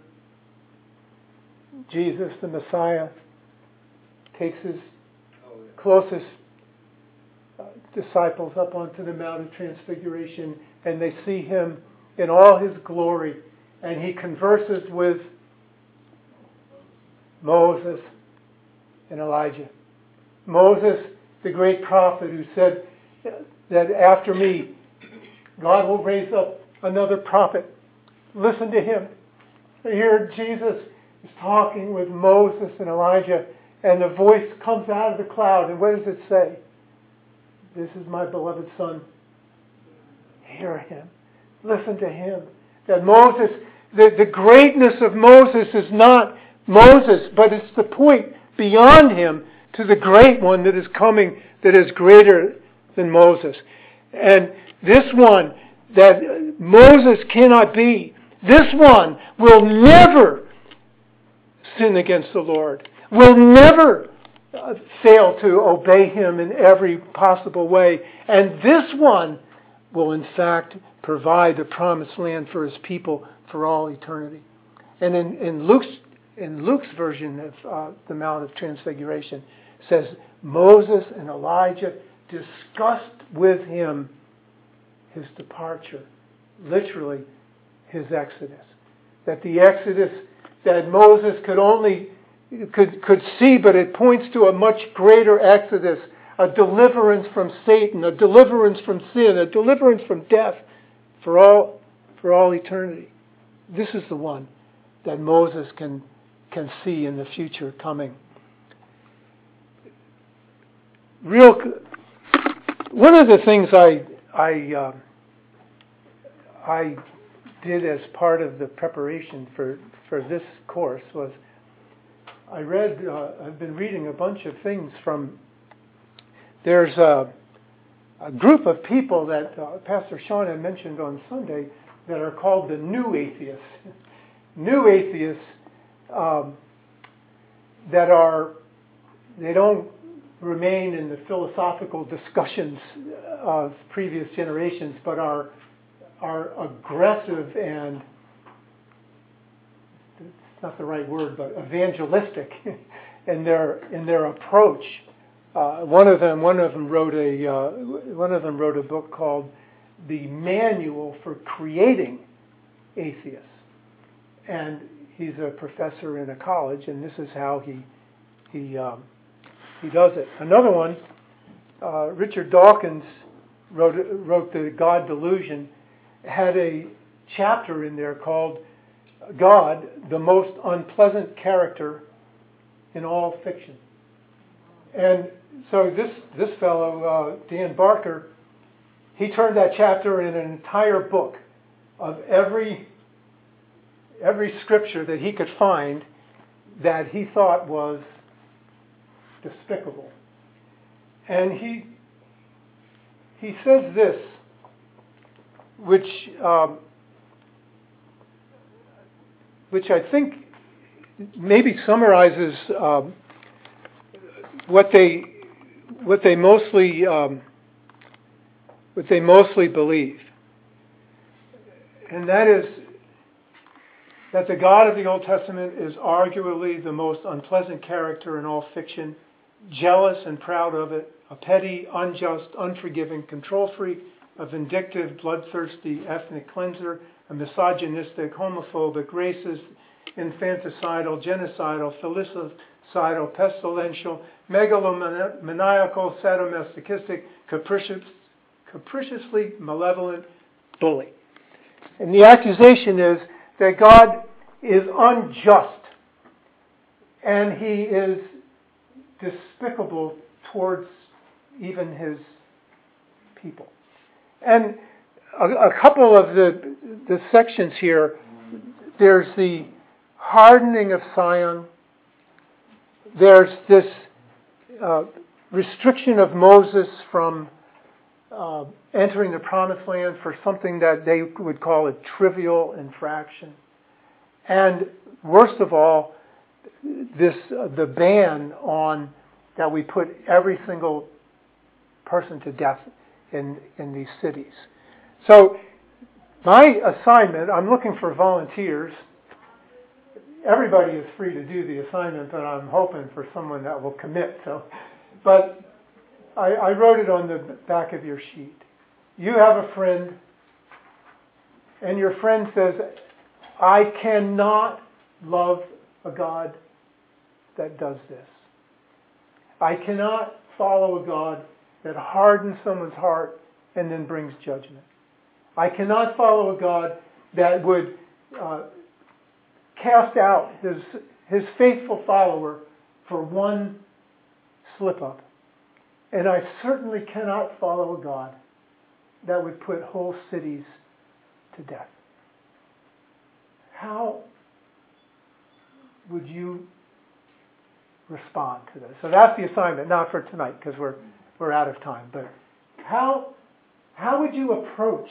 Jesus, the Messiah, takes his closest disciples up onto the Mount of Transfiguration, and they see him in all his glory, and he converses with Moses and Elijah. Moses, the great prophet who said that after me, God will raise up another prophet. Listen to him. Here Jesus is talking with Moses and Elijah, and the voice comes out of the cloud. And what does it say? This is my beloved Son. Hear him. Listen to him. That Moses, the greatness of Moses is not Moses, but it's the point beyond him to the great one that is coming, that is greater than Moses. And this one that Moses cannot be, this one will never sin against the Lord, will never fail to obey him in every possible way. And this one will in fact provide the promised land for his people for all eternity. And in Luke's version of the Mount of Transfiguration, it says Moses and Elijah discussed with him his departure, literally his exodus. That the exodus that Moses could see, but it points to a much greater exodus, a deliverance from Satan, a deliverance from sin, a deliverance from death for all eternity. This is the one that Moses can see in the future coming. One of the things I did as part of the preparation for this course was I've been reading a bunch of things from, there's a group of people that Pastor Sean had mentioned on Sunday that are called the New Atheists. New Atheists they don't remain in the philosophical discussions of previous generations, but are aggressive and, it's not the right word, but evangelistic in their approach. One of them wrote a book called "The Manual for Creating Atheists," and he's a professor in a college, and this is how he does it. Another one, Richard Dawkins wrote the God Delusion, had a chapter in there called God, the Most Unpleasant Character in All Fiction. And so this fellow, Dan Barker, he turned that chapter in an entire book of every scripture that he could find that he thought was despicable. And he says this, which I think maybe summarizes what they mostly believe, and that is that the God of the Old Testament is arguably the most unpleasant character in all fiction, jealous and proud of it, a petty, unjust, unforgiving control freak, a vindictive, bloodthirsty ethnic cleanser, a misogynistic, homophobic, racist, infanticidal, genocidal, filicidal, pestilential, megalomaniacal, sadomasochistic, capriciously malevolent bully. And the accusation is that God is unjust and he is despicable towards even his people. And a couple of the sections here, there's the hardening of Sion, there's this restriction of Moses from entering the promised land for something that they would call a trivial infraction. And worst of all, the ban on that we put every single person to death in these cities. So my assignment, I'm looking for volunteers. Everybody is free to do the assignment, but I'm hoping for someone that will commit. But I wrote it on the back of your sheet. You have a friend, and your friend says, I cannot love a God that does this. I cannot follow a God that hardens someone's heart and then brings judgment. I cannot follow a God that would cast out his faithful follower for one slip-up. And I certainly cannot follow a God that would put whole cities to death. How would you respond to this? So that's the assignment, not for tonight because we're out of time. But how would you approach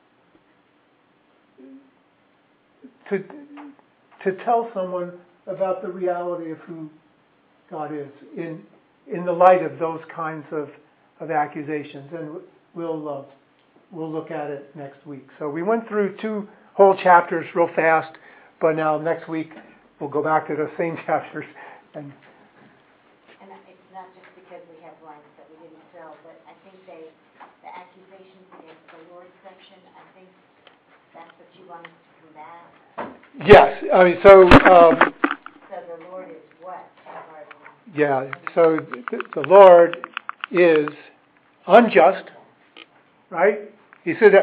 to tell someone about the reality of who God is in the light of those kinds of accusations? And we'll look at it next week. So we went through 2 whole chapters real fast, but now next week we'll go back to those same chapters. And it's not just because we have lines that we didn't fill, but I think the accusations against the Lord section, I think that's what you want us to combat. yes, I mean, so the Lord is what? yeah, so the Lord is unjust, right? He said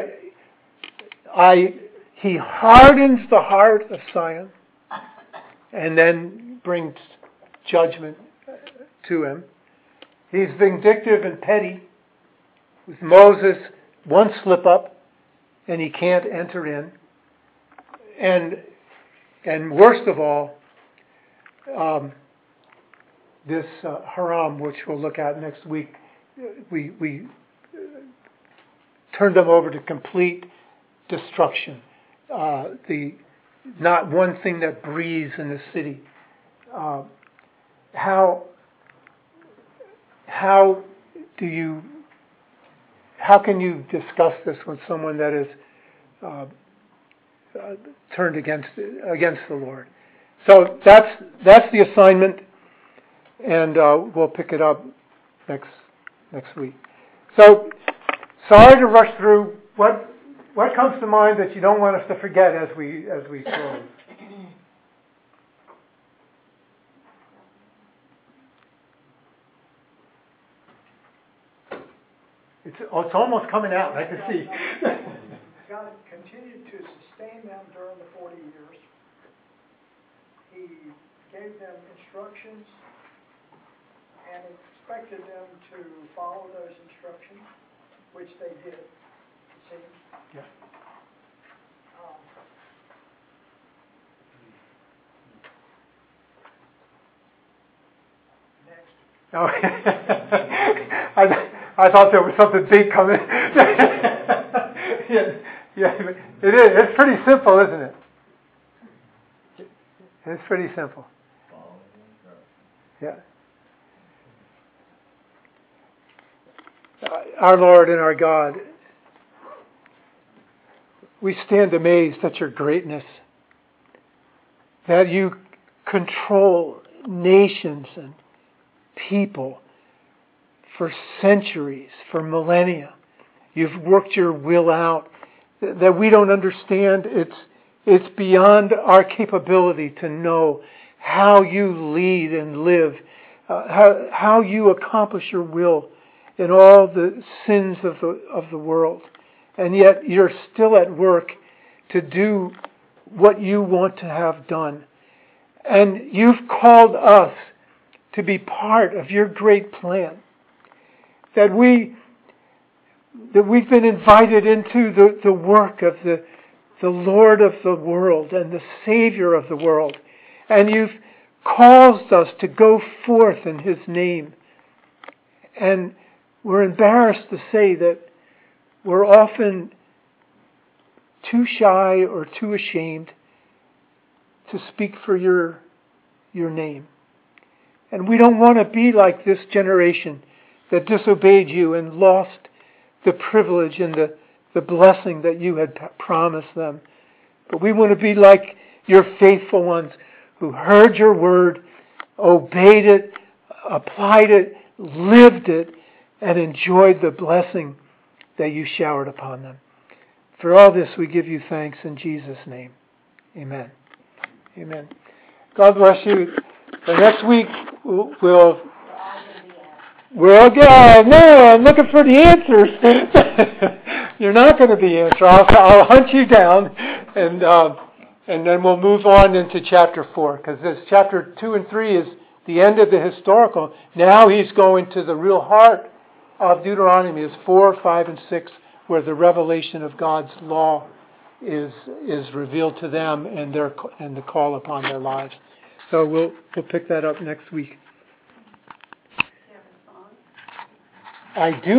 he hardens the heart of Zion and then brings judgment to him. He's vindictive and petty. With Moses, one slip up and he can't enter in. And worst of all, this Haram, which we'll look at next week, we turned them over to complete destruction. Not one thing that breathes in the city. How can you discuss this with someone that is turned against the Lord? So that's the assignment, and we'll pick it up next week. So sorry to rush through. What comes to mind that you don't want us to forget as we close? It's almost coming out. I can see. God continued to sustain them during the 40 years. He gave them instructions and expected them to follow those instructions, which they did, it seems. Yeah. Next. Oh, I thought there was something big coming. yeah, it is. It's pretty simple, isn't it? It's pretty simple. Yeah. Our Lord and our God, we stand amazed at your greatness, that you control nations and people for centuries, for millennia. You've worked your will out that we don't understand. It's beyond our capability to know how you lead and live, how you accomplish your will in all the sins of the world. And yet you're still at work to do what you want to have done. And you've called us to be part of your great plan. That we've been invited into the work of the Lord of the world and the Savior of the world. And you've caused us to go forth in His name. And we're embarrassed to say that we're often too shy or too ashamed to speak for your name. And we don't want to be like this generation that disobeyed you and lost the privilege and the blessing that you had promised them. But we want to be like your faithful ones who heard your word, obeyed it, applied it, lived it, and enjoyed the blessing that you showered upon them. For all this we give you thanks in Jesus' name. Amen. Amen. God bless you. So next week we'll Well, yeah, no, I'm looking for the answers. You're not going to be answered. I'll hunt you down, and then we'll move on into chapter 4, because this chapter 2 and 3 is the end of the historical. Now he's going to the real heart of Deuteronomy, is 4, 5, and 6, where the revelation of God's law is revealed to them and the call upon their lives. So we'll pick that up next week. I do